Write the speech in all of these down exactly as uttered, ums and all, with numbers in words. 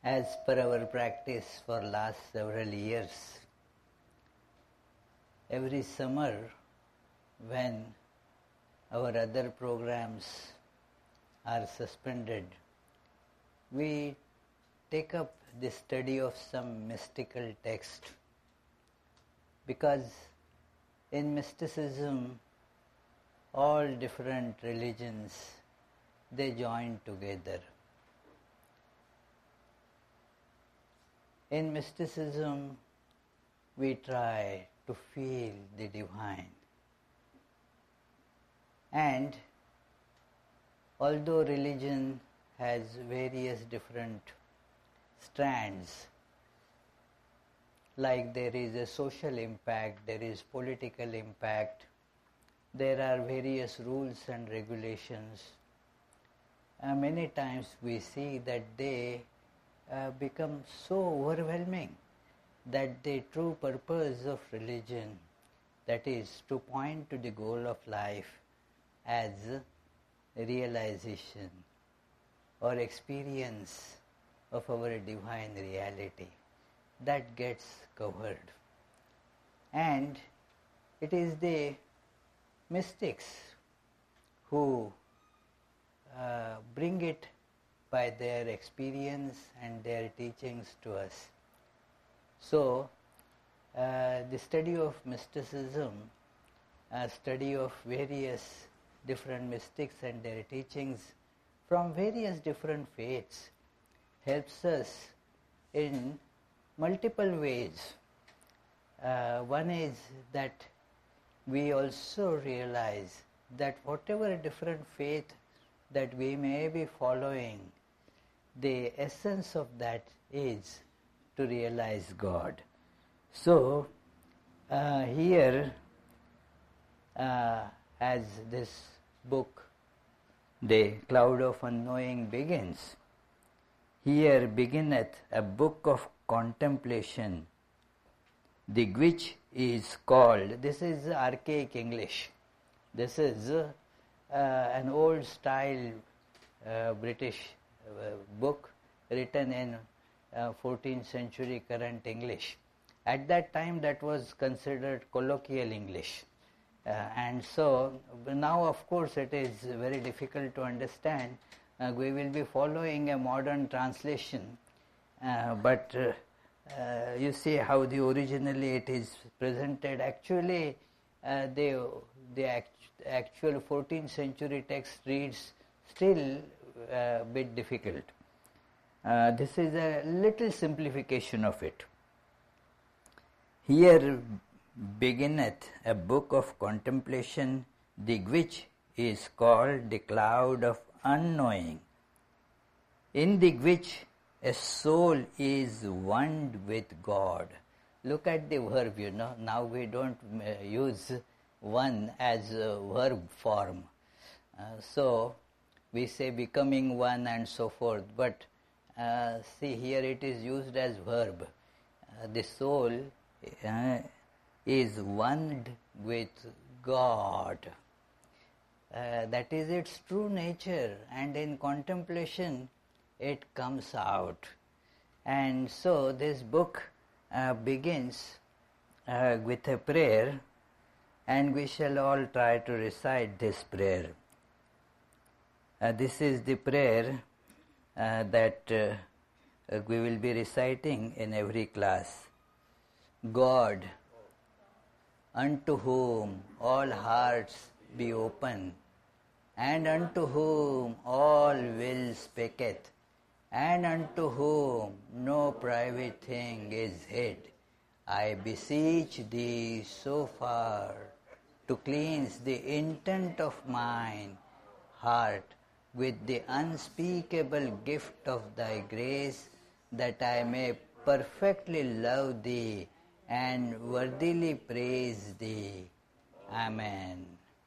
As per our practice for last several years, every summer when our other programs are suspended, we take up the study of some mystical text, because in mysticism all different religions, they join together. In mysticism, we try to feel the divine. And although religion has various different strands, like there is a social impact, there is political impact, there are various rules and regulations, uh, many times we see that they uh, become so overwhelming that the true purpose of religion, that is to point to the goal of life as realization or experience of our divine reality, that gets covered. And it is the mystics who uh, bring it by their experience and their teachings to us. So, uh, the study of mysticism, a study of various different mystics and their teachings from various different faiths, helps us in multiple ways. Uh, one is that we also realize that whatever different faith that we may be following, the essence of that is to realize God. So, uh, here, uh, as this book, The Cloud of Unknowing, begins, here beginneth a book of contemplation, the which is called, this is archaic English, this is uh, an old style uh, British uh, book written in uh, fourteenth century current English. At that time that was considered colloquial English. Uh, and so now of course it is very difficult to understand. Uh, we will be following a modern translation, uh, but uh, uh, you see how the originally it is presented. Actually uh, the, the act, actual fourteenth century text reads still a bit difficult. Uh, this is a little simplification of it. Here beginneth a book of contemplation, the which is called the Cloud of Unknowing, in the which a soul is one with God. Look at the verb, you know. Now we don't uh, use one as a verb form. Uh, so we say becoming one and so forth. But uh, see, here it is used as verb. Uh, the soul uh, is one with God. Uh, that is its true nature, and in contemplation it comes out. And so this book uh, begins uh, with a prayer, and we shall all try to recite this prayer. Uh, this is the prayer uh, that uh, we will be reciting in every class. God, unto whom all hearts be open, and unto whom all will speaketh, and unto whom no private thing is hid, I beseech thee so far to cleanse the intent of mine heart with the unspeakable gift of thy grace, that I may perfectly love thee and worthily praise thee. Amen.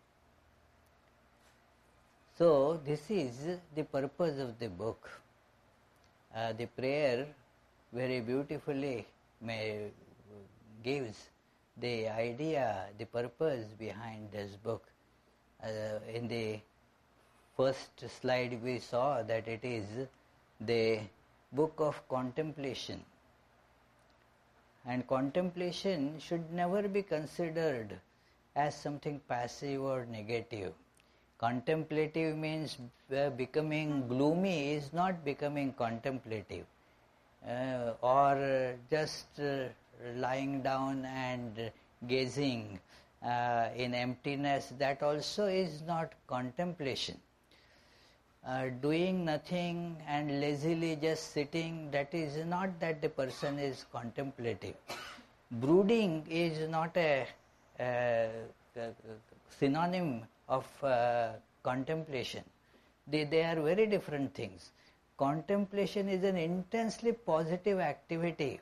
So this is the purpose of the book. Uh, the prayer very beautifully may gives the idea, the purpose behind this book. Uh, in the first slide we saw that it is the book of contemplation. And contemplation should never be considered as something passive or negative. Contemplative means uh, becoming gloomy is not becoming contemplative. Uh, or just uh, lying down and gazing uh, in emptiness, that also is not contemplation. Uh, doing nothing and lazily just sitting, that is not that the person is contemplative. Brooding is not a, a, a synonym of uh, contemplation. They, they are very different things. Contemplation is an intensely positive activity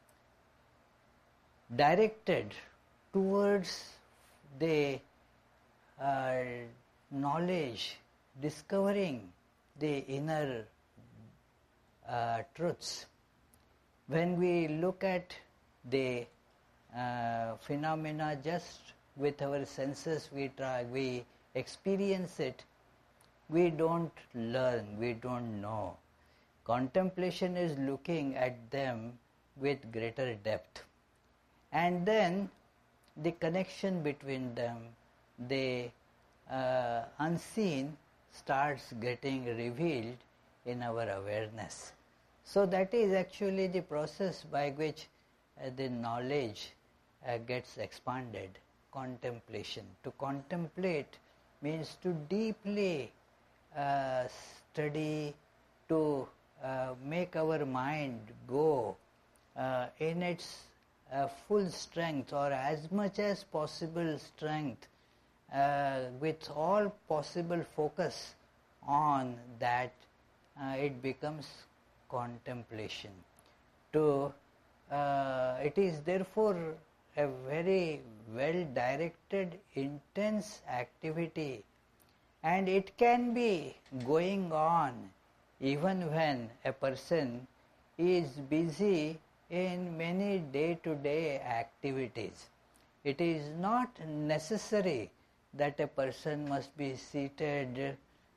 directed towards the uh, knowledge, discovering the inner uh, truths. When we look at the uh, phenomena just with our senses, we try, we experience it, we don't learn, we don't know. Contemplation is looking at them with greater depth. And then the connection between them, the uh, unseen, starts getting revealed in our awareness. So that is actually the process by which uh, the knowledge uh, gets expanded, contemplation. To contemplate means to deeply uh, study, to uh, make our mind go uh, in its uh, full strength or as much as possible strength, uh, with all possible focus on that, uh, it becomes contemplation. To uh, it is therefore a very well directed, intense activity, and it can be going on even when a person is busy in many day-to-day activities. It is not necessary that a person must be seated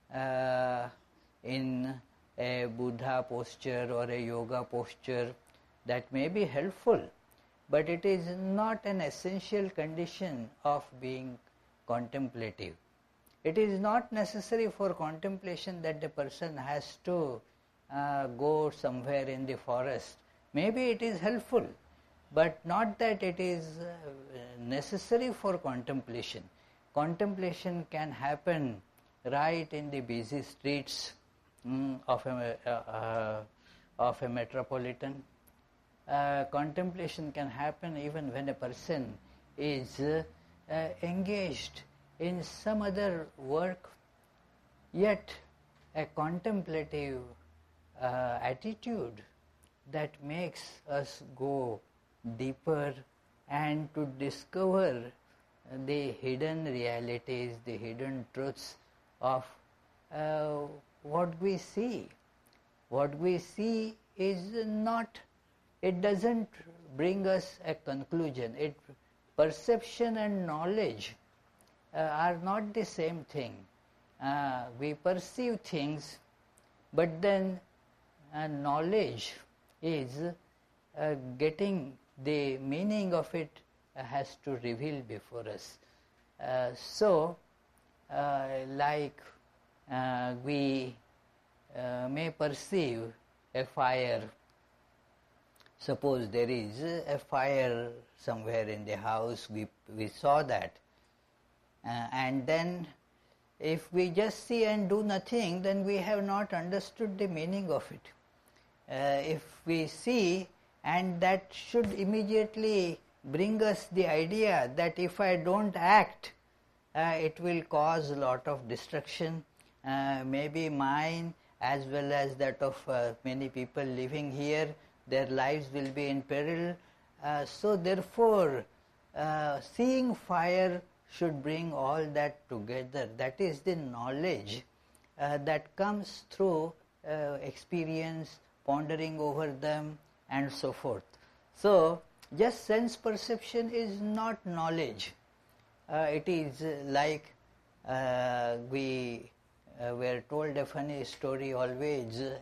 uh, in a Buddha posture or a yoga posture. That may be helpful, but it is not an essential condition of being contemplative. It is not necessary for contemplation that the person has to uh, go somewhere in the forest. Maybe it is helpful, but not that it is uh, necessary for contemplation. Contemplation can happen right in the busy streets mm, of, a, uh, uh, of a metropolitan. Uh, contemplation can happen even when a person is uh, uh, engaged in some other work, yet a contemplative uh, attitude that makes us go deeper and to discover the hidden realities, the hidden truths of uh, what we see. What we see is not, it doesn't bring us a conclusion. It, perception and knowledge uh, are not the same thing. Uh, we perceive things, but then uh, knowledge is uh, getting the meaning of it uh, has to reveal before us. Uh, so, uh, like uh, we uh, may perceive a fire. Suppose there is a fire somewhere in the house, we, we saw that. Uh, and then if we just see and do nothing, then we have not understood the meaning of it. Uh, if we see, and that should immediately bring us the idea that if I don't act, uh, it will cause a lot of destruction, uh, maybe mine as well as that of uh, many people living here, their lives will be in peril. Uh, so therefore, uh, seeing fire should bring all that together. That is the knowledge uh, that comes through uh, experience, pondering over them, and so forth. So, just sense perception is not knowledge. Uh, it is uh, like uh, we uh, were told a funny story always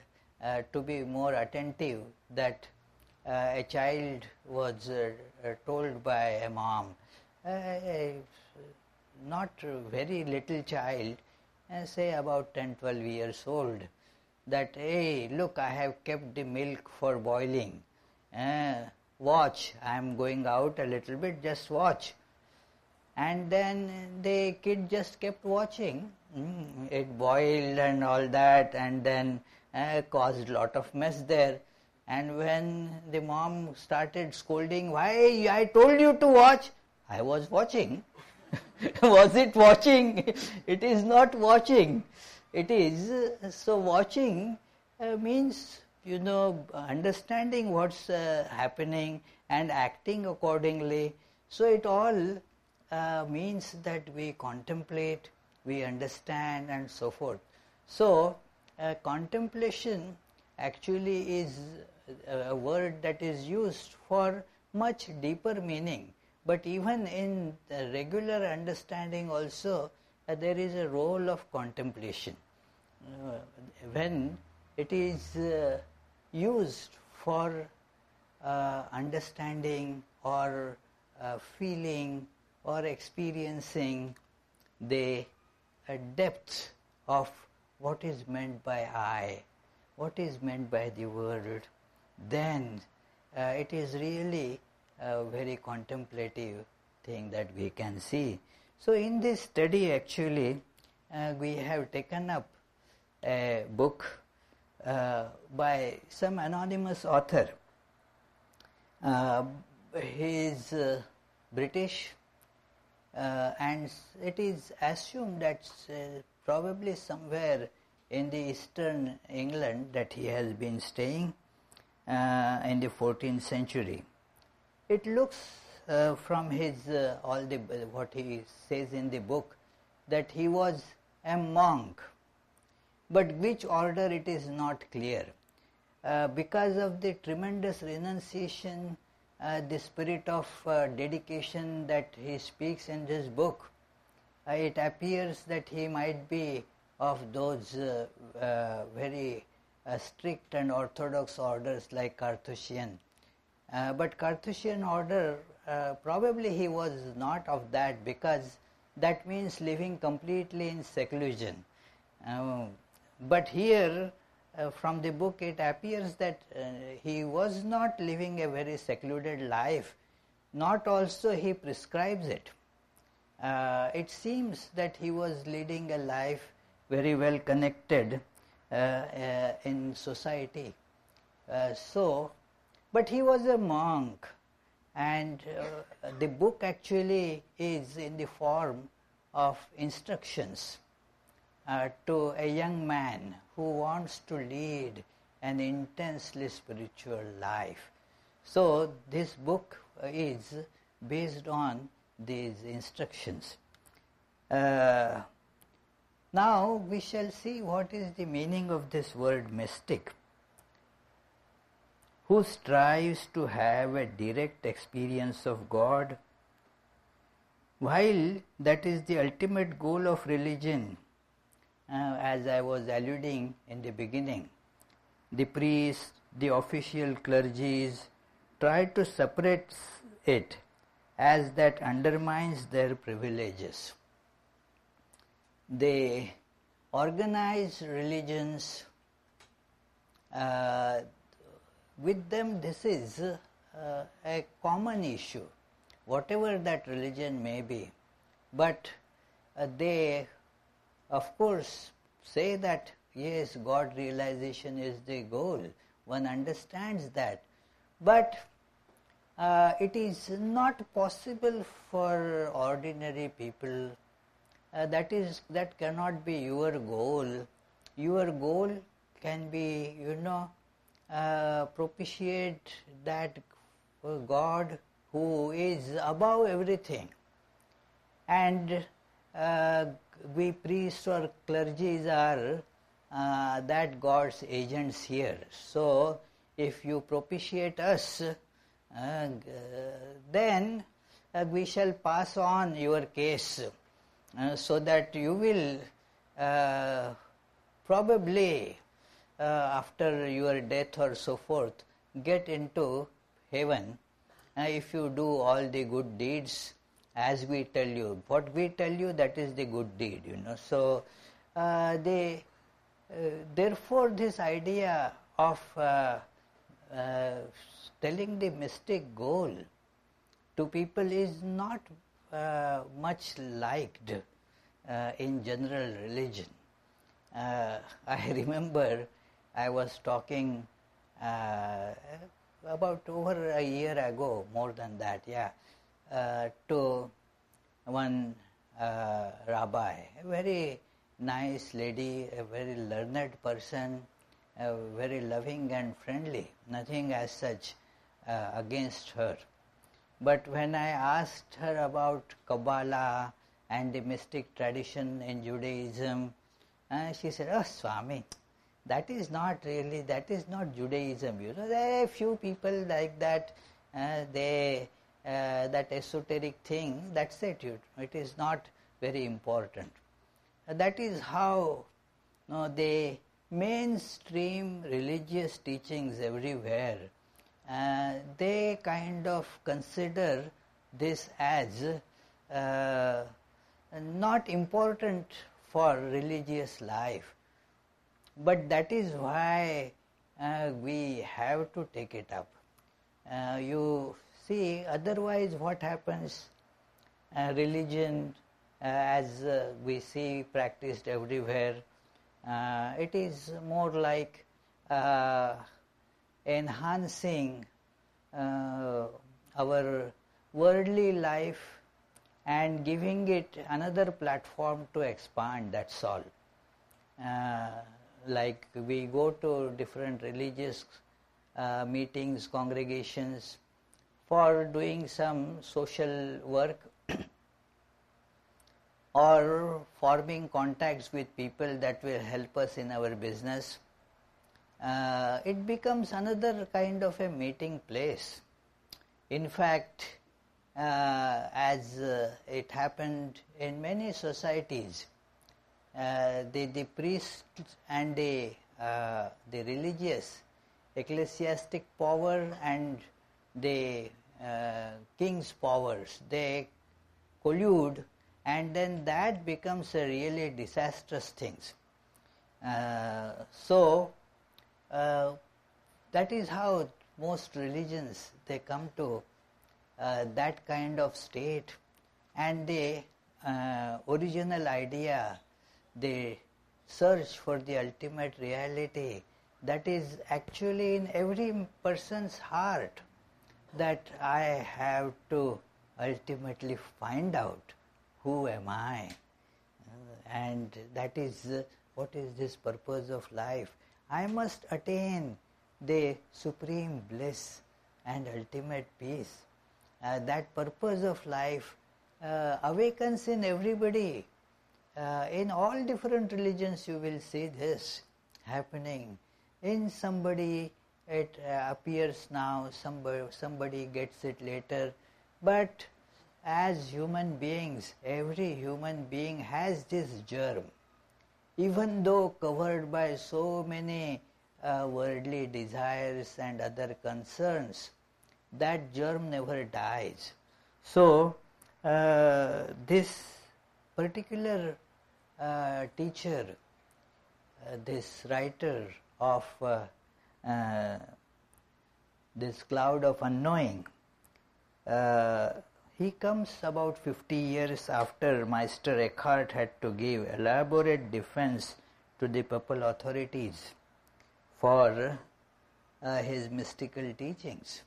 uh, to be more attentive that uh, a child was uh, uh, told by a mom, uh, a not very little child, uh, say about ten, twelve years old, that, hey, look, I have kept the milk for boiling. Uh, watch, I am going out a little bit, just watch. And then the kid just kept watching. Mm, it boiled and all that, and then uh, caused a lot of mess there. And when the mom started scolding, why, I told you to watch. I was watching. Was it watching? It is not watching. It is, uh, so watching uh, means, you know, understanding what's uh, happening and acting accordingly. So it all uh, means that we contemplate, we understand and so forth. So uh, contemplation actually is a word that is used for much deeper meaning. But even in the regular understanding also, uh, there is a role of contemplation. Uh, when it is uh, used for uh, understanding or uh, feeling or experiencing the uh, depth of what is meant by I, what is meant by the world, then uh, it is really a very contemplative thing that we can see. So in this study actually uh, we have taken up a book uh, by some anonymous author. Uh, he is uh, British uh, and it is assumed that uh, probably somewhere in the eastern England that he has been staying uh, in the fourteenth century. It looks uh, from his uh, all the what he says in the book that he was a monk, but which order it is not clear. Uh, because of the tremendous renunciation, uh, the spirit of uh, dedication that he speaks in this book, uh, it appears that he might be of those uh, uh, very uh, strict and orthodox orders like Carthusian. Uh, but Carthusian order, uh, probably he was not of that, because that means living completely in seclusion. Uh, but here uh, from the book it appears that uh, he was not living a very secluded life, not also he prescribes it. Uh, it seems that he was leading a life very well connected uh, uh, in society. Uh, so But he was a monk, and uh, the book actually is in the form of instructions uh, to a young man who wants to lead an intensely spiritual life. So this book is based on these instructions. Uh, now we shall see what is the meaning of this word mystic, who strives to have a direct experience of God. While that is the ultimate goal of religion, uh, as I was alluding in the beginning, the priests, the official clergies try to separate it, as that undermines their privileges. They organize religions. Uh, with them this is uh, a common issue, whatever that religion may be. But uh, they of course say that yes, God realization is the goal, one understands that, but uh, it is not possible for ordinary people. Uh, that is, that cannot be your goal. Your goal can be, you know, uh, propitiate that God who is above everything. And uh, we priests or clergies are uh, that God's agents here. So if you propitiate us, uh, then uh, we shall pass on your case, uh, so that you will uh, probably uh, after your death or so forth, get into heaven uh, if you do all the good deeds as we tell you. What we tell you, that is the good deed, you know. So, uh, they, uh, therefore this idea of uh, uh, telling the mystic goal to people is not uh, much liked uh, in general religion. Uh, I remember I was talking uh, about over a year ago, more than that, yeah, uh, to one uh, rabbi, a very nice lady, a very learned person, uh, very loving and friendly, nothing as such uh, against her. But when I asked her about Kabbalah and the mystic tradition in Judaism, uh, she said, "Oh, Swami, that is not really, that is not Judaism. You know, there are a few people like that, uh, they, uh, that esoteric thing, that's it. It is not very important." Uh, that is how you know, the mainstream religious teachings everywhere, uh, they kind of consider this as uh, not important for religious life. But that is why uh, we have to take it up. Uh, you see, otherwise what happens? Uh, religion, uh, as uh, we see practiced everywhere, uh, it is more like uh, enhancing uh, our worldly life and giving it another platform to expand, that's all. Uh, like we go to different religious uh, meetings, congregations for doing some social work or forming contacts with people that will help us in our business. Uh, it becomes another kind of a meeting place. In fact, uh, as uh, it happened in many societies, uh, the, the priests and the, uh, the religious, ecclesiastic power and the uh, king's powers, they collude, and then that becomes a really disastrous thing. Uh, so, uh, that is how most religions, they come to uh, that kind of state, and the uh, original idea, the search for the ultimate reality, that is actually in every person's heart, that I have to ultimately find out who am I, and that is uh, what is this purpose of life. I must attain the supreme bliss and ultimate peace. Uh, that purpose of life uh, awakens in everybody. Uh, in all different religions you will see this happening. In somebody it uh, appears now, somebody, somebody gets it later, but as human beings, every human being has this germ. Even though covered by so many uh, worldly desires and other concerns, that germ never dies. So, uh, this particular uh, teacher, uh, this writer of uh, uh, this cloud of unknowing, uh, he comes about fifty years after Meister Eckhart had to give elaborate defense to the papal authorities for uh, his mystical teachings.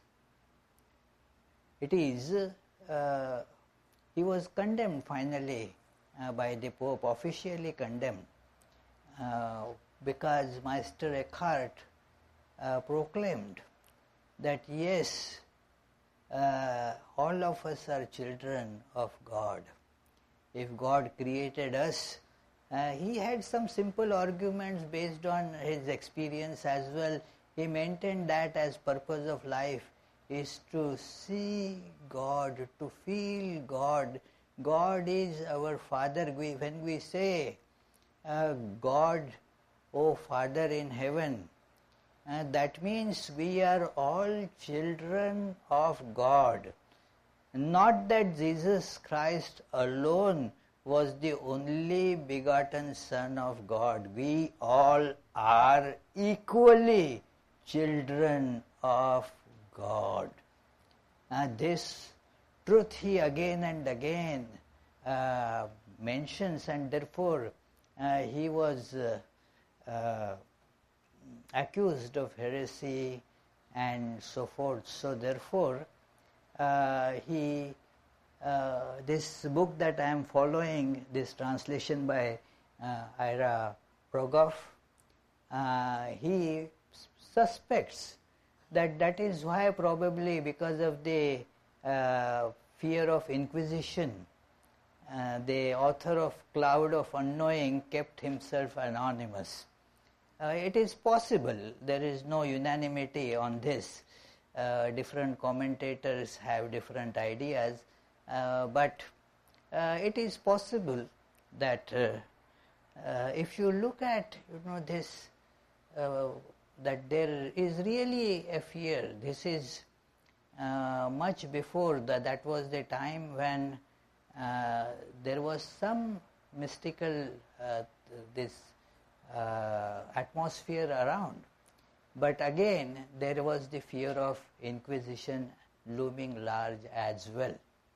It is, uh, he was condemned finally uh, by the Pope, officially condemned, uh, because Meister Eckhart uh, proclaimed that yes, uh, all of us are children of God. If God created us, uh, he had some simple arguments based on his experience as well. He maintained that as purpose of life is to see God, to feel God. God is our Father. We, when we say, uh, God, O Father in heaven, Uh, that means we are all children of God. Not that Jesus Christ alone was the only begotten Son of God. We all are equally children of God. Uh, this truth he again and again uh, mentions, and therefore uh, he was uh, uh, accused of heresy and so forth. So therefore, uh, he uh, this book that I am following, this translation by uh, Ira Progoff, uh, he suspects that that is why, probably because of the uh, fear of inquisition, uh, the author of Cloud of Unknowing kept himself anonymous. Uh, it is possible, there is no unanimity on this. Uh, different commentators have different ideas, uh, but uh, it is possible that uh, uh, if you look at, you know, this, uh, that there is really a fear. This is uh, much before that. That was the time when uh, there was some mystical uh, this uh, atmosphere around. But again, there was the fear of inquisition looming large as well.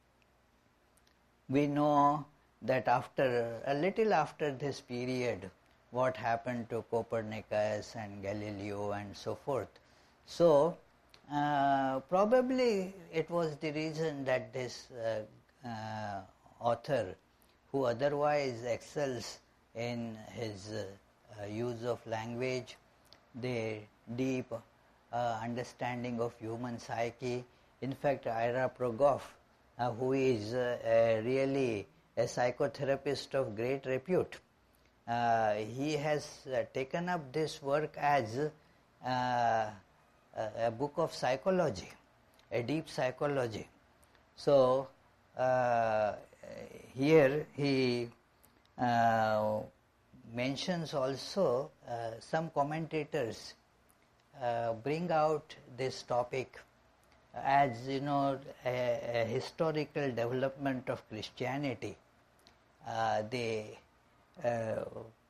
We know that after, a little after this period, what happened to Copernicus and Galileo and so forth. So, uh, probably it was the reason that this uh, uh, author, who otherwise excels in his uh, uh, use of language, the deep uh, understanding of human psyche. In fact, Ira Progoff, uh, who is uh, a really a psychotherapist of great repute, uh, he has uh, taken up this work as uh, a, a book of psychology, a deep psychology. So, uh, here he uh, mentions also uh, some commentators uh, bring out this topic as, you know, a, a historical development of Christianity. Uh, the uh,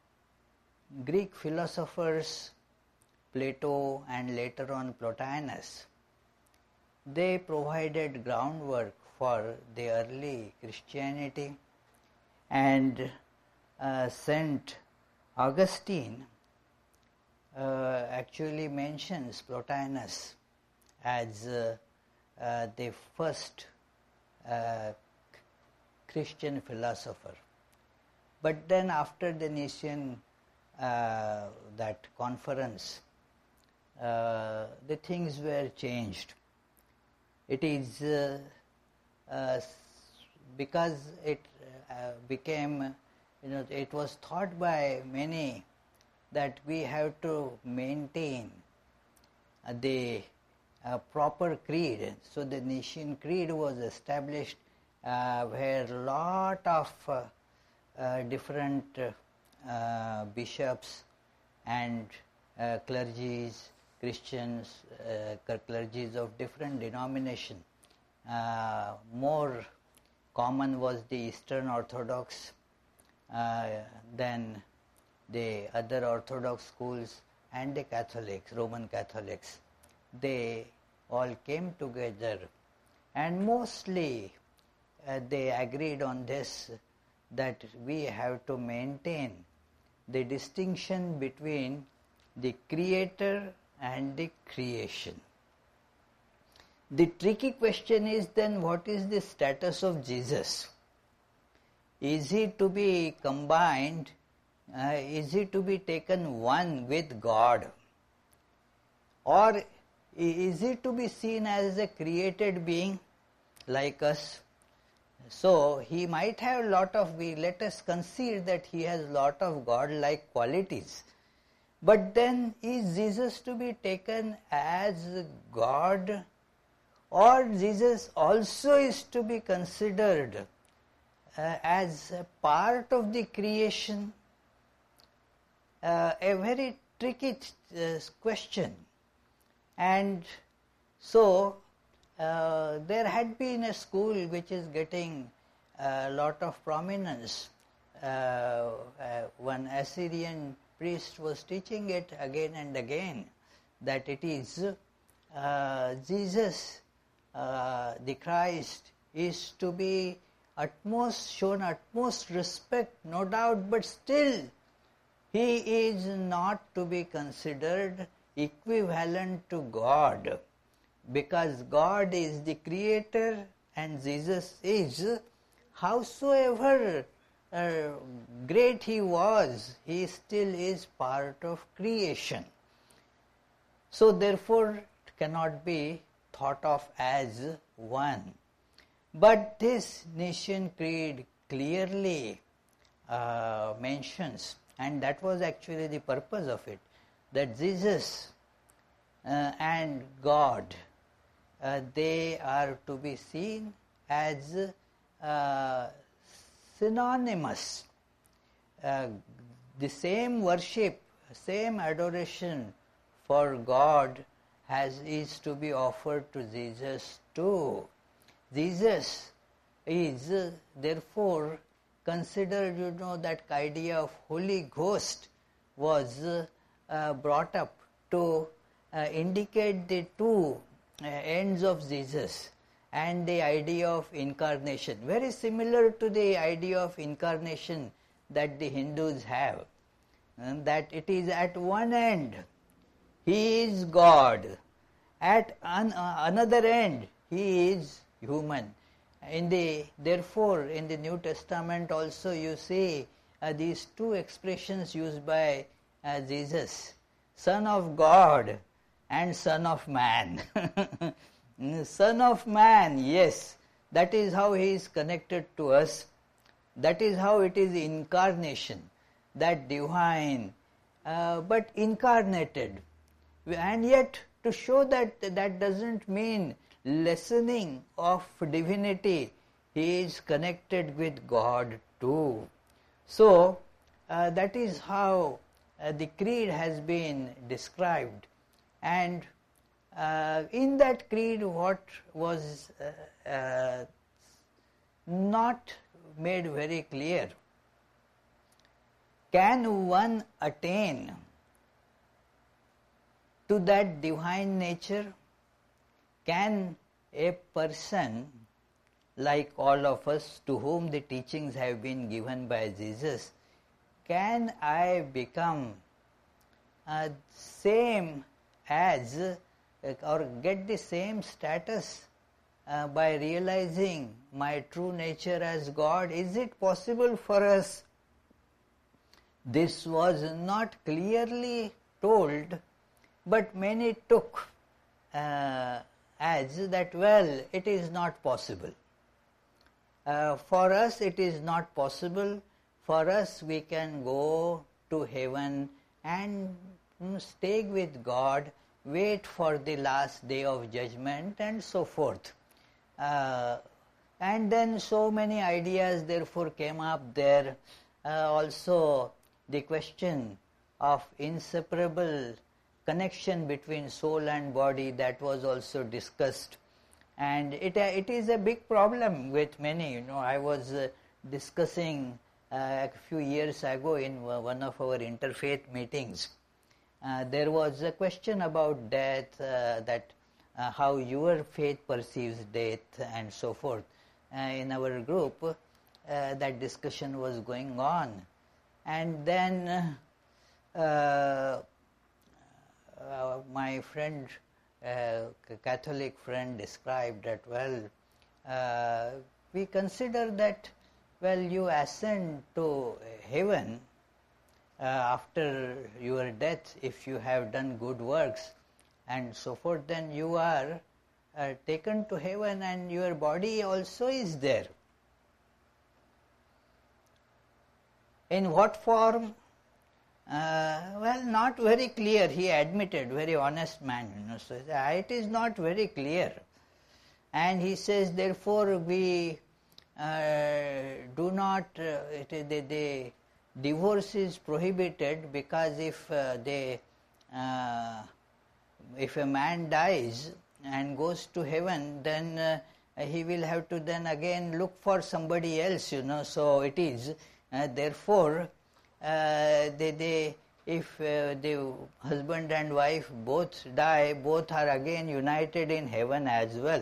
Greek philosophers, Plato and later on Plotinus, they provided groundwork for the early Christianity, and uh, Saint Augustine uh, actually mentions Plotinus as uh, uh, the first uh, Christian philosopher. But then after the Nicene uh, that conference, uh, the things were changed. It is uh, uh, because it uh, became, you know, it was thought by many that we have to maintain uh, the uh, proper creed. So the Nicene Creed was established uh, where a lot of uh, uh, different uh, uh, bishops and uh, clergies, Christians, uh, clergies of different denomination. Uh, more common was the Eastern Orthodox, uh, then the other Orthodox schools and the Catholics, Roman Catholics. They all came together, and mostly uh, they agreed on this, that we have to maintain the distinction between the Creator and the creation. The tricky question is then, what is the status of Jesus? Is he to be combined? Uh, is he to be taken one with God? Or is he to be seen as a created being like us? So he might have a lot of, we let us concede that he has lot of God-like qualities. But then is Jesus to be taken as God, or Jesus also is to be considered uh, as a part of the creation? Uh, a very tricky uh, question. And so uh, there had been a school which is getting a lot of prominence. Uh, uh, one Assyrian priest was teaching it again and again, that it is uh, Jesus, uh, the Christ, is to be utmost shown utmost respect, no doubt, but still he is not to be considered equivalent to God, because God is the creator and Jesus is, howsoever uh, great he was, he still is part of creation. So therefore it cannot be thought of as one. But this Nicene Creed clearly uh, mentions, and that was actually the purpose of it, that Jesus uh, and God, uh, they are to be seen as uh, synonymous. Uh, the same worship, same adoration for God has is to be offered to Jesus too. Jesus is uh, therefore considered, you know, that idea of Holy Ghost was uh, uh, brought up to uh, indicate the two uh, ends of Jesus and the idea of incarnation, very similar to the idea of incarnation that the Hindus have, and that it is at one end he is God, at an, uh, another end he is human. In the therefore in the New Testament also you see uh, these two expressions used by uh, Jesus, Son of God and Son of Man. Son of Man, yes, that is how he is connected to us. That is how it is incarnation, that divine, uh, but incarnated. And yet to show that that doesn't mean lessening of divinity, he is connected with God too. So uh, that is how uh, the creed has been described, and uh, in that creed what was uh, uh, not made very clear, can one attain to that divine nature? Can a person like all of us to whom the teachings have been given by Jesus, can I become uh, same as uh, or get the same status uh, by realizing my true nature as God? Is it possible for us? This was not clearly told, but many took uh, as that, well, it is not possible. Uh, for us it is not possible. For us we can go to heaven and mm, stay with God, wait for the last day of judgment and so forth. Uh, and then so many ideas therefore came up there. Uh, also the question of inseparable connection between soul and body, that was also discussed, and it uh, it is a big problem with many. You know, I was uh, discussing uh, a few years ago in one of our interfaith meetings. Uh, there was a question about death, uh, that uh, how your faith perceives death and so forth. Uh, in our group, uh, that discussion was going on, and then uh, Uh, my friend, uh, Catholic friend, described that, well, uh, we consider that, well, you ascend to heaven uh, after your death if you have done good works and so forth, then you are uh, taken to heaven and your body also is there. In what form? Uh, well, not very clear, he admitted, very honest man, you know, so uh, it is not very clear. And he says, therefore, we uh, do not, uh, it, the, the divorce is prohibited, because if uh, they, uh, if a man dies and goes to heaven, then uh, he will have to then again look for somebody else, you know. So it is, uh, therefore, uh, they, they, if uh, the husband and wife both die, both are again united in heaven as well.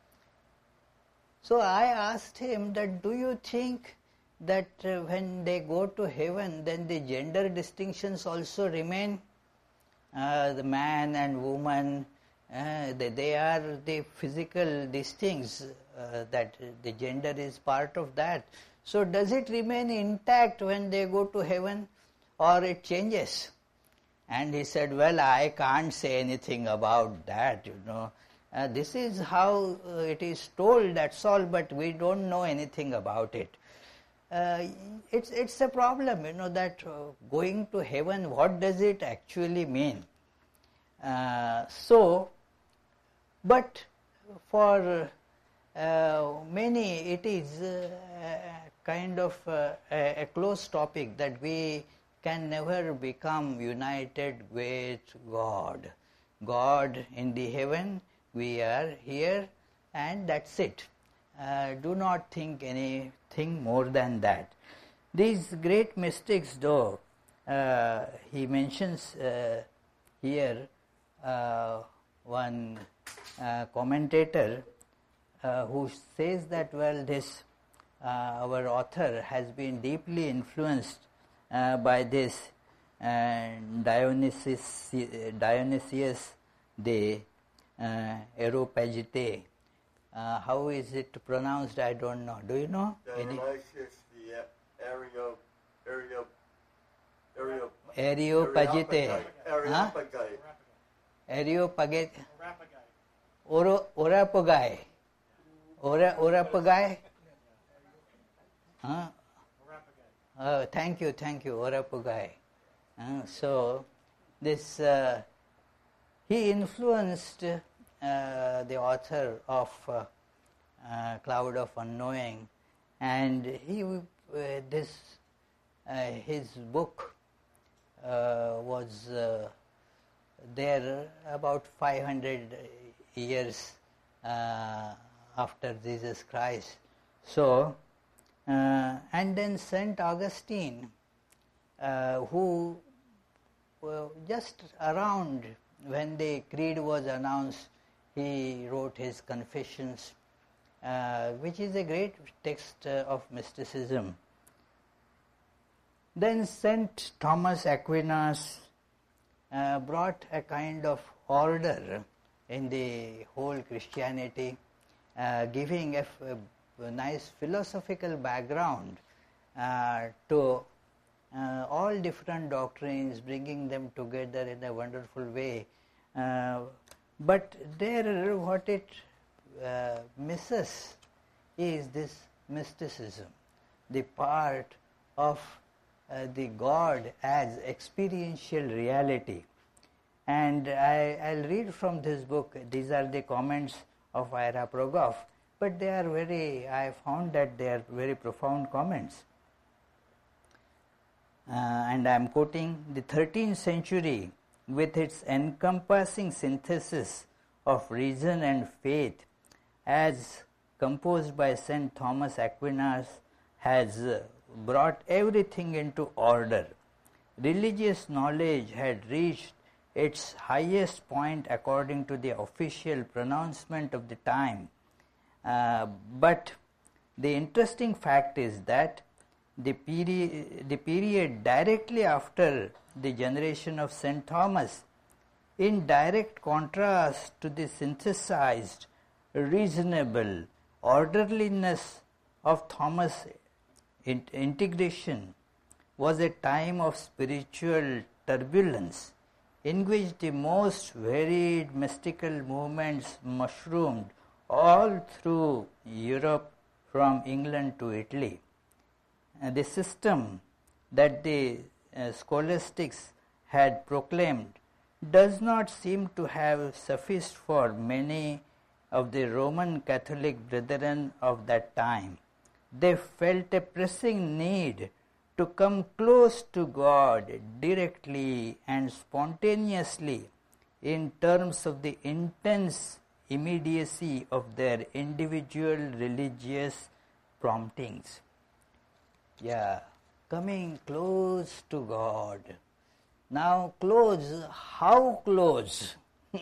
So I asked him that, do you think that uh, when they go to heaven, then the gender distinctions also remain? Uh, the man and woman, uh, they, they are the physical these things, uh, that the gender is part of that. So does it remain intact when they go to heaven, or it changes? And he said, well, I can't say anything about that, you know. Uh, this is how uh, it is told, that's all, but we don't know anything about it. Uh, it's it's a problem, you know, that uh, going to heaven, what does it actually mean? Uh, so, but for uh, many it is uh, kind of uh, a, a closed topic, that we can never become united with God. God in the heaven, we are here, and that's it. Uh, do not think anything more than that. These great mystics, though, uh, he mentions uh, here uh, one uh, commentator uh, who says that, well, this uh, our author has been deeply influenced uh, by this uh, Dionysius, Dionysius the uh, Areopagite. Uh, how is it pronounced? I don't know. Do you know? Dionysius the Areo, Areo, Areo, Areopagite. Areopagite. Areopagite. Oro, Orapagai. Ora, Orapagai. Huh? Uh, thank you, thank you, Orapagai. Uh, so, this, uh, he influenced Uh, the author of uh, uh, Cloud of Unknowing, and he uh, this uh, his book uh, was uh, there about five hundred years uh, after Jesus Christ. So, uh, and then Saint Augustine, uh, who uh, just around when the creed was announced, he wrote his Confessions, uh, which is a great text uh, of mysticism. Then Saint Thomas Aquinas uh, brought a kind of order in the whole Christianity, uh, giving a, a nice philosophical background uh, to uh, all different doctrines, bringing them together in a wonderful way. Uh, But there what it uh, misses is this mysticism, the part of uh, the God as experiential reality. And I, I'll read from this book. These are the comments of Ira Progoff, but they are very, I found that they are very profound comments. Uh, and I am quoting, the thirteenth century, with its encompassing synthesis of reason and faith, as composed by Saint Thomas Aquinas, has brought everything into order. Religious knowledge had reached its highest point according to the official pronouncement of the time. Uh, but the interesting fact is that the period, the period directly after the generation of Saint Thomas, in direct contrast to the synthesized, reasonable orderliness of Thomas' integration, was a time of spiritual turbulence in which the most varied mystical movements mushroomed all through Europe from England to Italy. And the system that the uh, scholastics had proclaimed does not seem to have sufficed for many of the Roman Catholic brethren of that time. They felt a pressing need to come close to God directly and spontaneously in terms of the intense immediacy of their individual religious promptings. Yeah, coming close to God. Now close, how close?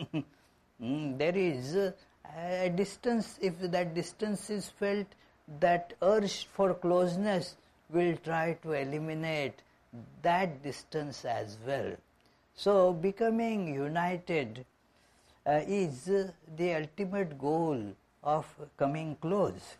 mm, there is a distance, if that distance is felt, that urge for closeness will try to eliminate that distance as well. So becoming united uh, is uh, the ultimate goal of coming close.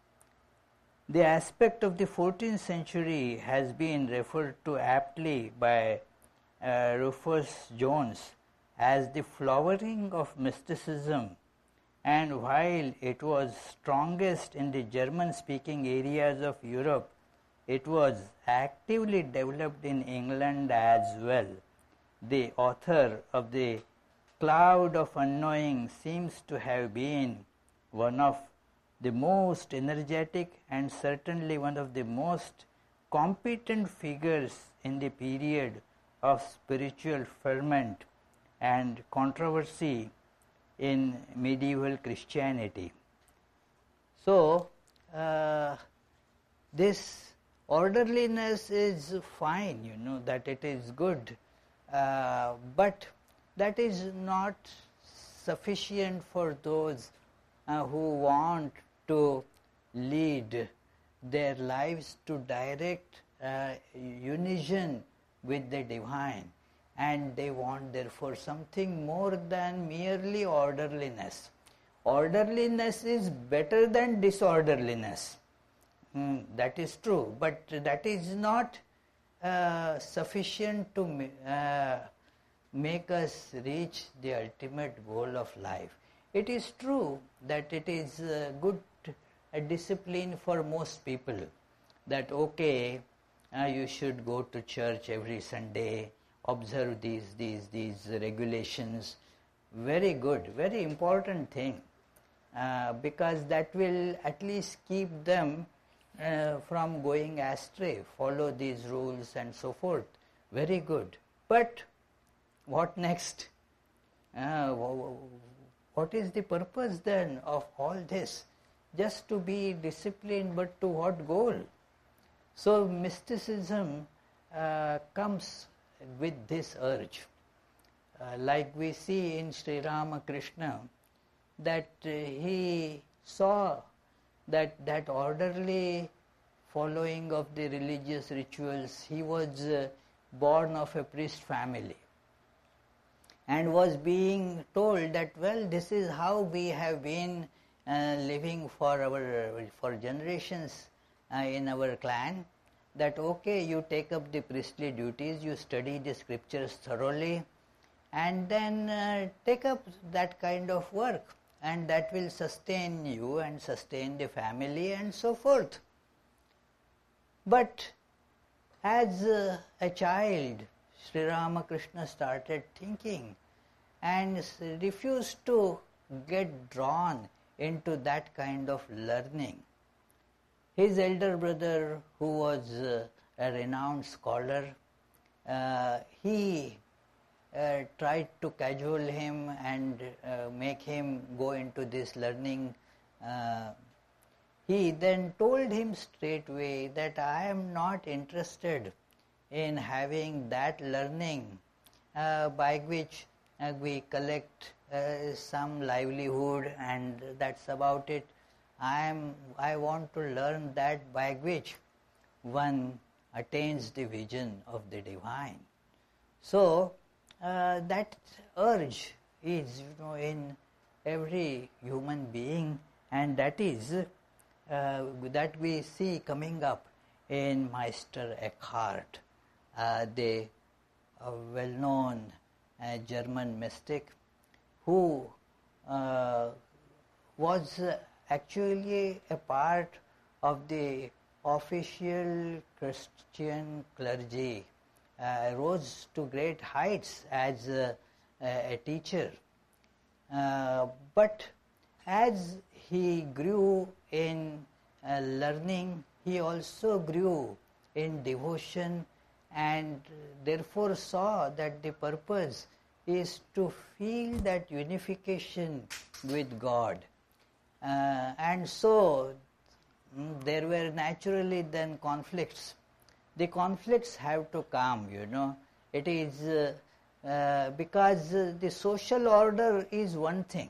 The aspect of the fourteenth century has been referred to aptly by uh, Rufus Jones as the flowering of mysticism, and while it was strongest in the German-speaking areas of Europe, it was actively developed in England as well. The author of the Cloud of Unknowing seems to have been one of the most energetic and certainly one of the most competent figures in the period of spiritual ferment and controversy in medieval Christianity. So, uh, this orderliness is fine, you know, that it is good, uh, but that is not sufficient for those uh, who want to lead their lives to direct uh, unison with the divine, and they want therefore something more than merely orderliness. Orderliness is better than disorderliness. Mm, that is true, but that is not uh, sufficient to uh, make us reach the ultimate goal of life. It is true that it is uh, good a discipline for most people, that okay, uh, you should go to church every Sunday, observe these these these regulations. Very good, very important thing, uh, because that will at least keep them uh, from going astray, follow these rules and so forth. Very good. But what next? Uh, what is the purpose then of all this? Just to be disciplined, but to what goal? So mysticism uh, comes with this urge. Uh, like we see in Sri Ramakrishna, that uh, he saw that that orderly following of the religious rituals, he was uh, born of a priest family, and was being told that, well, this is how we have been uh, living for our for generations uh, in our clan, that okay, you take up the priestly duties, you study the scriptures thoroughly, and then uh, take up that kind of work, and that will sustain you and sustain the family and so forth. But as uh, a child, Sri Ramakrishna started thinking and refused to get drawn into that kind of learning. His elder brother, who was uh, a renowned scholar, uh, he uh, tried to cajole him and uh, make him go into this learning. Uh, he then told him straightway that I am not interested in having that learning uh, by which uh, we collect uh, some livelihood and that's about it. I am. I want to learn that by which one attains the vision of the divine. So uh, that urge is, you know, in every human being, and that is uh, that we see coming up in Meister Eckhart, uh, the uh, well-known uh, German mystic, who uh, was uh, actually a part of the official Christian clergy, uh, rose to great heights as a, a teacher. Uh, but as he grew in uh, learning, he also grew in devotion, and therefore saw that the purpose is to feel that unification with God. Uh, and so mm, there were naturally then conflicts. The conflicts have to come, you know. It is uh, uh, because uh, the social order is one thing.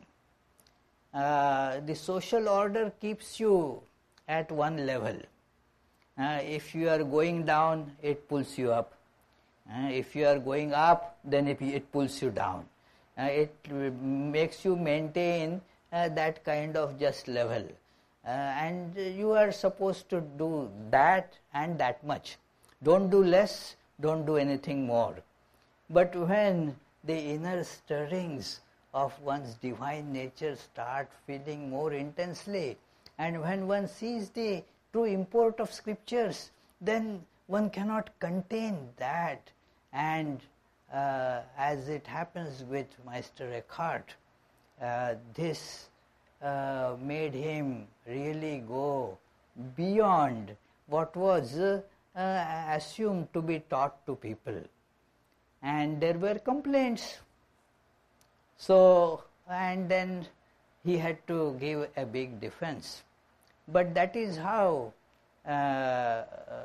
Uh, the social order keeps you at one level. Uh, if you are going down, it pulls you up. Uh, if you are going up, then it, it pulls you down. Uh, it makes you maintain uh, that kind of just level. Uh, and you are supposed to do that and that much. Don't do less, don't do anything more. But when the inner stirrings of one's divine nature start feeling more intensely, and when one sees the true import of scriptures, then one cannot contain that. And uh, as it happens with Meister Eckhart, uh, this uh, made him really go beyond what was uh, uh, assumed to be taught to people. And there were complaints. So, and then he had to give a big defense. But that is how uh, uh,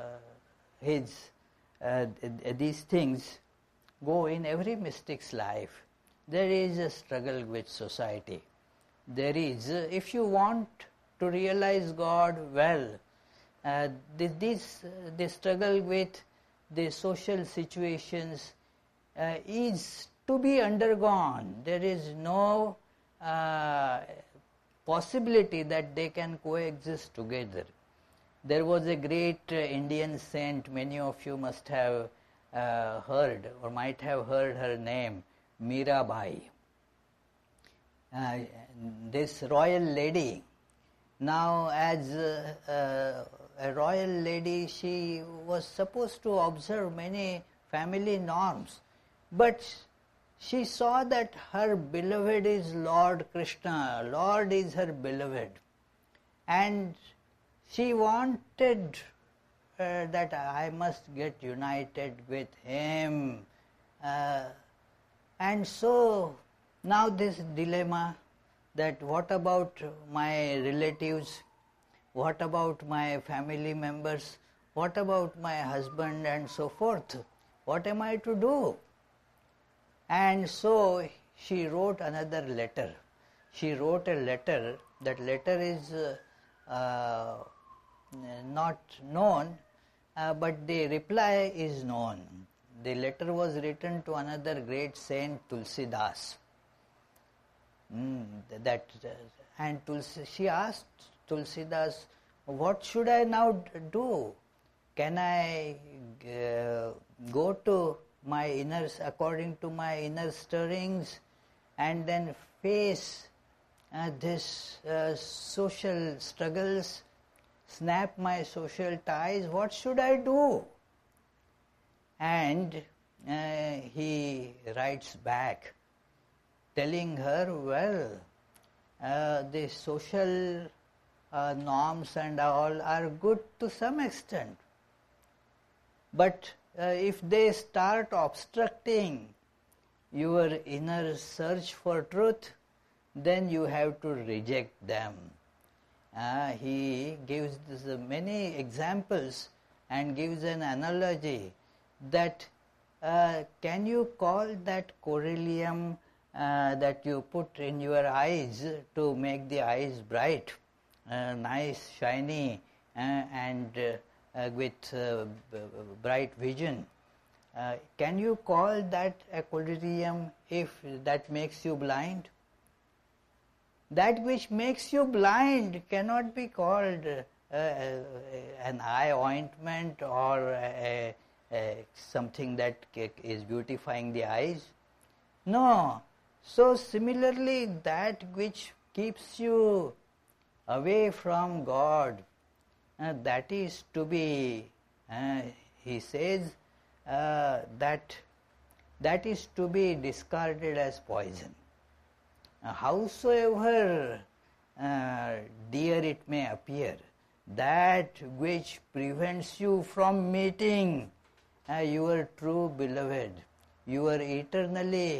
his uh, th- these things go in every mystic's life. There is a struggle with society. There is, uh, if you want to realize God well, uh, this, this uh, the struggle with the social situations uh, is to be undergone. There is no uh, possibility that they can coexist together. There was a great uh, Indian saint, many of you must have uh, heard or might have heard her name, Mirabai. Uh, this royal lady, now as uh, uh, a royal lady, she was supposed to observe many family norms, but she saw that her beloved is Lord Krishna, Lord is her beloved, and she wanted uh, that I must get united with him. Uh, and so now this dilemma that what about my relatives, what about my family members, what about my husband and so forth, what am I to do? And so she wrote another letter. She wrote a letter. That letter is uh, uh, not known, uh, but the reply is known. The letter was written to another great saint, Tulsidas. Mm, that uh, and Tulsi, she asked Tulsidas, "What should I now do? Can I uh, go to my inner, according to my inner stirrings, and then face uh, this uh, social struggles, snap my social ties? What should I do?" And uh, he writes back, telling her, well, uh, the social uh, norms and all are good to some extent, but uh, if they start obstructing your inner search for truth, then you have to reject them. Uh, he gives this, uh, many examples and gives an analogy that uh, can you call that coryllium uh, that you put in your eyes to make the eyes bright, uh, nice, shiny, uh, and uh, uh, with uh, b- bright vision. Uh, can you call that a coryllium if that makes you blind? That which makes you blind cannot be called uh, uh, an eye ointment or a, a, something that is beautifying the eyes. No. So similarly, that which keeps you away from God, uh, that is to be, uh, he says, uh, that that is to be discarded as poison. Uh, howsoever uh, dear it may appear, that which prevents you from meeting uh, your true beloved, your eternally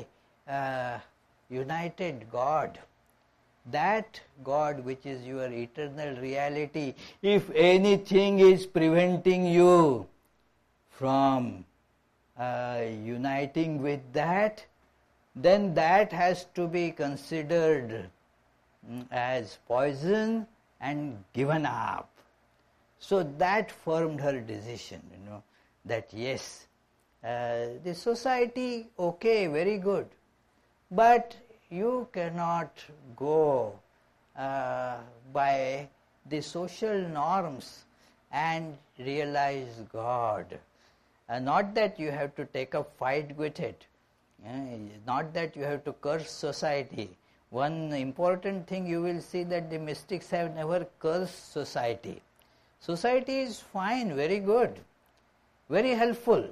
uh, united God, that God which is your eternal reality, if anything is preventing you from uh, uniting with that, then that has to be considered mm, as poison and given up. So that formed her decision, you know, that yes, uh, the society, okay, very good, but you cannot go uh, by the social norms and realize God. Uh, not that you have to take a fight with it, uh, not that you have to curse society. One important thing you will see that the mystics have never cursed society. Society is fine, very good, very helpful.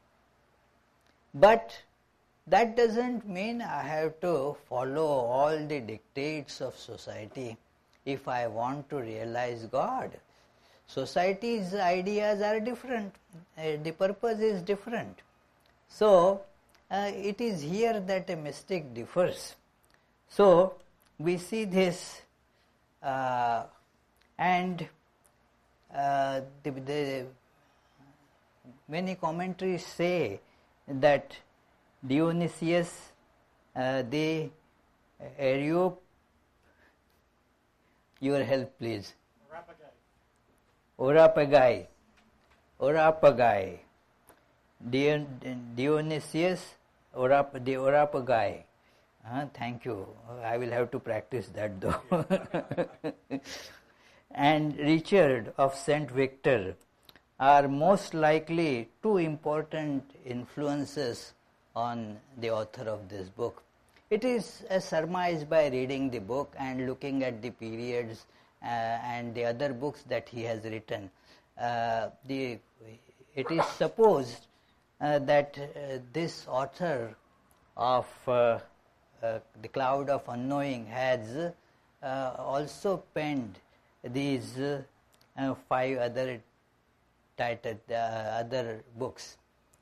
But that doesn't mean I have to follow all the dictates of society if I want to realize God. Society's ideas are different, uh, the purpose is different. So, uh, it is here that a mystic differs. So, we see this uh, and uh, the, the many commentaries say that Dionysius, uh, the Areop, your help please. Orapagai. Orapagai. Dion, Dionysius, Orap, the Orapagai. Uh, thank you. I will have to practice that though. And Richard of Saint Victor are most likely two important influences on the author of this book. It is a surmise by reading the book and looking at the periods uh, and the other books that he has written. Uh, the, it is supposed uh, that uh, this author of uh, uh, The Cloud of Unknowing has uh, also penned these uh, uh, five other titled uh, other books.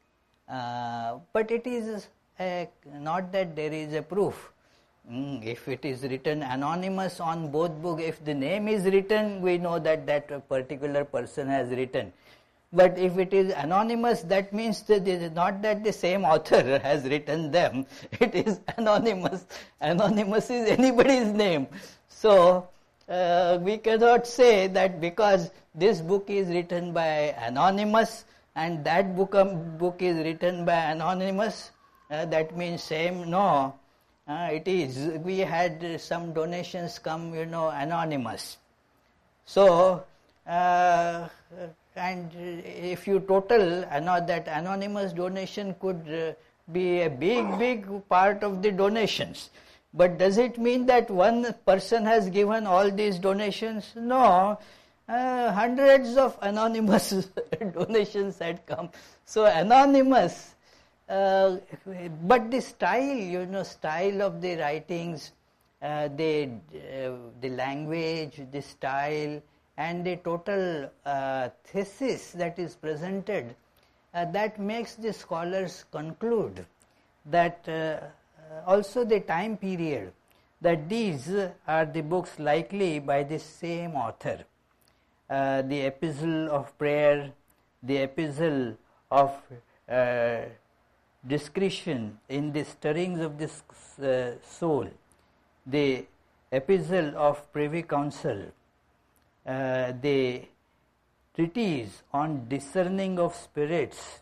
Uh, but it is a, not that there is a proof. Mm, if it is written anonymous on both books, if the name is written, we know that that particular person has written. But if it is anonymous, that means that it is not that the same author has written them. It is anonymous. Anonymous is anybody's name. So, uh, we cannot say that because this book is written by anonymous and that book, um, book is written by anonymous, uh, that means same. No, uh, it is. We had some donations come, you know, anonymous. So, uh, and if you total, uh, not that anonymous donation could uh, be a big, big part of the donations. But does it mean that one person has given all these donations? No. Uh, hundreds of anonymous donations had come. So anonymous, uh, but the style, you know, style of the writings, uh, the uh, the language, the style, and the total uh, thesis that is presented, uh, that makes the scholars conclude that uh, also the time period, that these are the books likely by the same author. Uh, the Epistle of Prayer, the Epistle of uh, Discretion in the Stirrings of the uh, Soul, the Epistle of Privy Council, uh, the Treatise on Discerning of Spirits,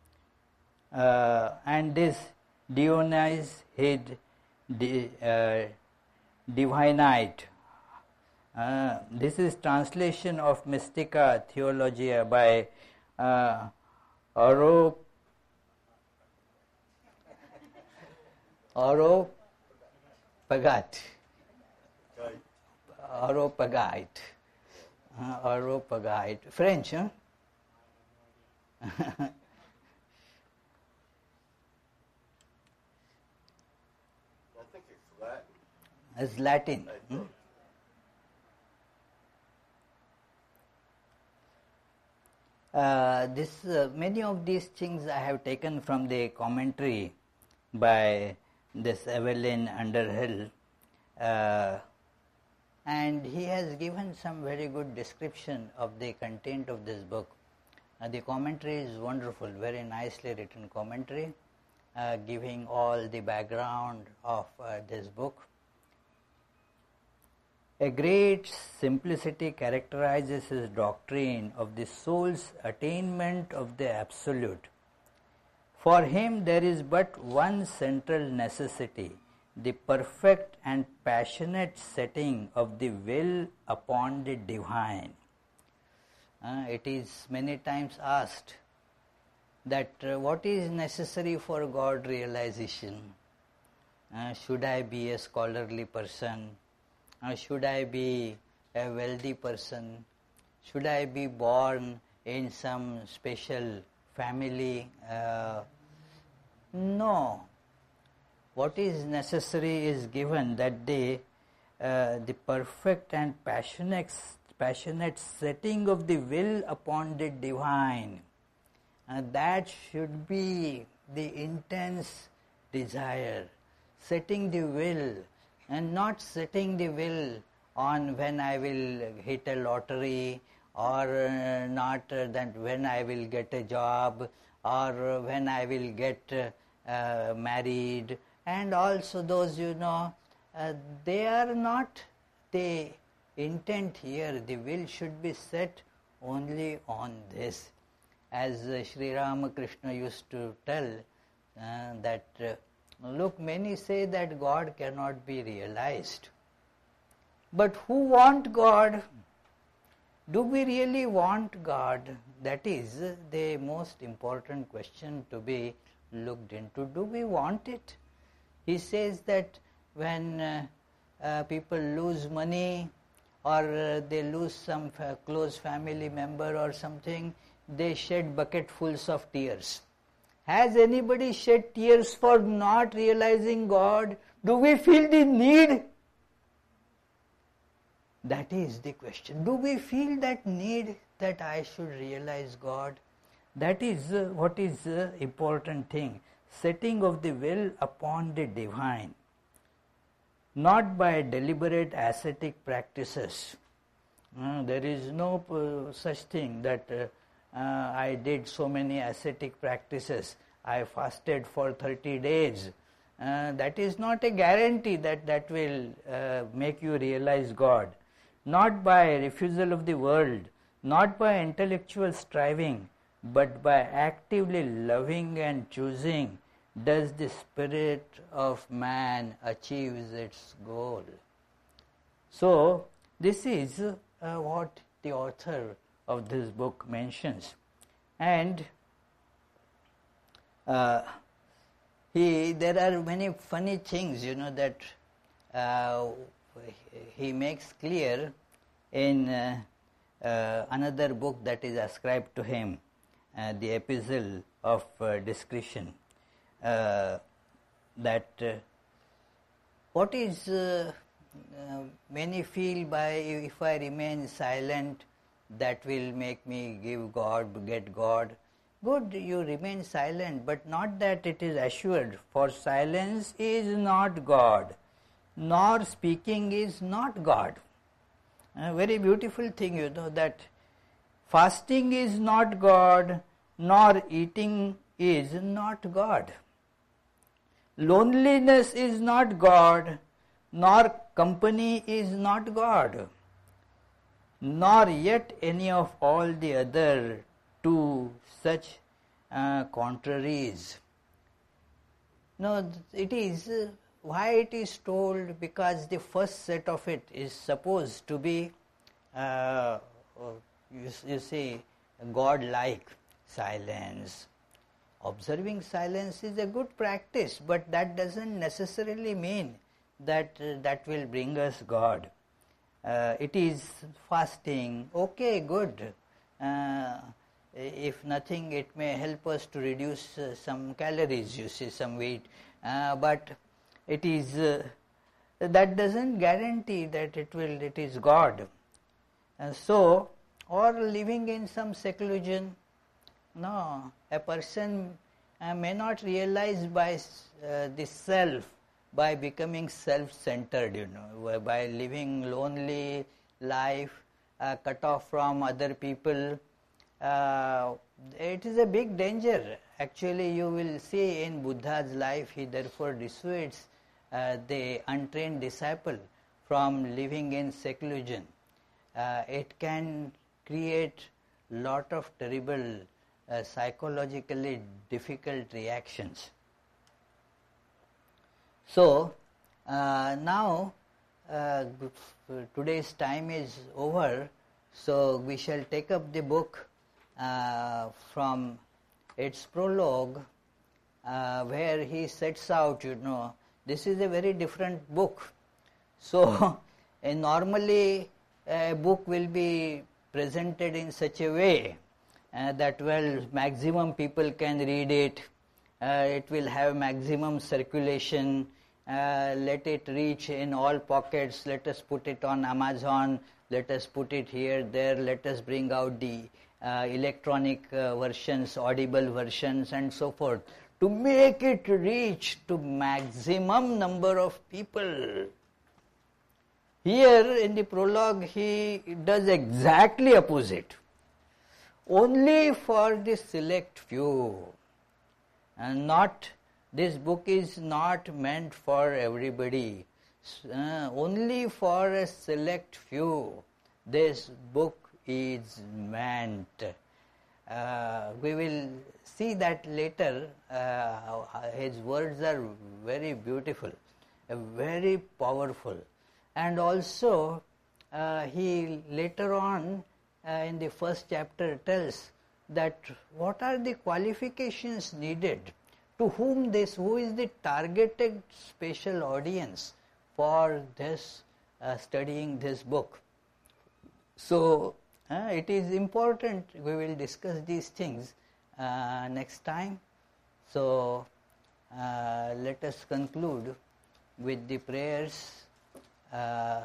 uh, and this Dionysius Hid di, uh, Divinite. Uh, this is translation of Mystica Theologia by uh, Oro Areopagite. Areopagite. Uh, Areopagite. French, huh? I think it's Latin. It's Latin. Hmm? Uh, this uh, many of these things I have taken from the commentary by this Evelyn Underhill, uh, and he has given some very good description of the content of this book. Uh, the commentary is wonderful, very nicely written commentary, uh, giving all the background of uh, this book. A great simplicity characterizes his doctrine of the soul's attainment of the Absolute. For him there is but one central necessity, the perfect and passionate setting of the will upon the divine. Uh, it is many times asked that uh, what is necessary for God realization? Uh, should I be a scholarly person? Uh, should I be a wealthy person? Should I be born in some special family? Uh, no. What is necessary is given, that the, uh, the perfect and passionate, passionate setting of the will upon the divine. Uh, that should be the intense desire, setting the will, and not setting the will on when I will hit a lottery, or uh, not uh, that when I will get a job, or when I will get uh, uh, married. And also those, you know, uh, they are not the intent here. The will should be set only on this. As uh, Sri Ramakrishna used to tell, uh, that uh, look, many say that God cannot be realized. But who want God? Do we really want God? That is the most important question to be looked into. Do we want it? He says that when uh, uh, people lose money, or uh, they lose some fa- close family member or something, they shed bucketfuls of tears. Has anybody shed tears for not realizing God? Do we feel the need? That is the question. Do we feel that need that I should realize God? That is uh, what is the uh, important thing. Setting of the will upon the divine. Not by deliberate ascetic practices. Uh, there is no uh, such thing that uh, uh, I did so many ascetic practices. I fasted for thirty days. Uh, that is not a guarantee that that will uh, make you realize God. Not by refusal of the world, not by intellectual striving, but by actively loving and choosing does the spirit of man achieves its goal. So, this is uh, what the author of this book mentions. And uh, he, there are many funny things, you know, that uh, he makes clear in uh, uh, another book that is ascribed to him, uh, the Epistle of uh, Discretion, uh, that uh, what is uh, uh, many feel by if I remain silent, that will make me give God, get God. Good, you remain silent, but not that it is assured, for silence is not God, nor speaking is not God. A very beautiful thing, you know, that fasting is not God, nor eating is not God. Loneliness is not God, nor company is not God, nor yet any of all the other two such uh, contraries. No, it is, uh, why it is told, because the first set of it is supposed to be, uh, you, you see, God-like silence. Observing silence is a good practice, but that doesn't necessarily mean that uh, that will bring us God. Uh, it is fasting, okay, good. Uh, if nothing, it may help us to reduce uh, some calories, you see, some weight. Uh, but it is, uh, that doesn't guarantee that it will, it is God. Uh, so, or living in some seclusion, no, a person uh, may not realize by uh, the self by becoming self-centered, you know, by living lonely life, uh, cut off from other people. Uh, it is a big danger. Actually, you will see in Buddha's life, he therefore dissuades uh, the untrained disciple from living in seclusion. Uh, it can create lot of terrible uh, psychologically difficult reactions. So uh, now uh, today's time is over, so we shall take up the book uh, from its prologue, uh, where he sets out, you know, this is a very different book. So uh, normally a book will be presented in such a way uh, that, well, maximum people can read it, uh, it will have maximum circulation, uh, let it reach in all pockets, let us put it on Amazon, let us put it here, there, let us bring out the uh, electronic uh, versions, audible versions and so forth, to make it reach to maximum number of people. Here in the prologue he does exactly opposite. Only for the select few, and not, this book is not meant for everybody, uh, only for a select few this book is meant. Uh, we will see that later. Uh, his words are very beautiful, uh, very powerful. And also uh, he later on uh, in the first chapter tells that what are the qualifications needed, to whom this, who is the targeted special audience for this uh, studying this book. So uh, it is important, we will discuss these things uh, next time. So uh, let us conclude with the prayers. Uh,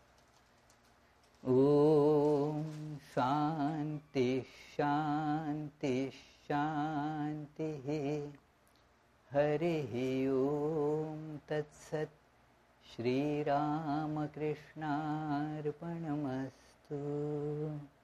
Om Shanti Shanti Shanti Harihi Om Tat Sat Shri Ramakrishna Arpanamastu.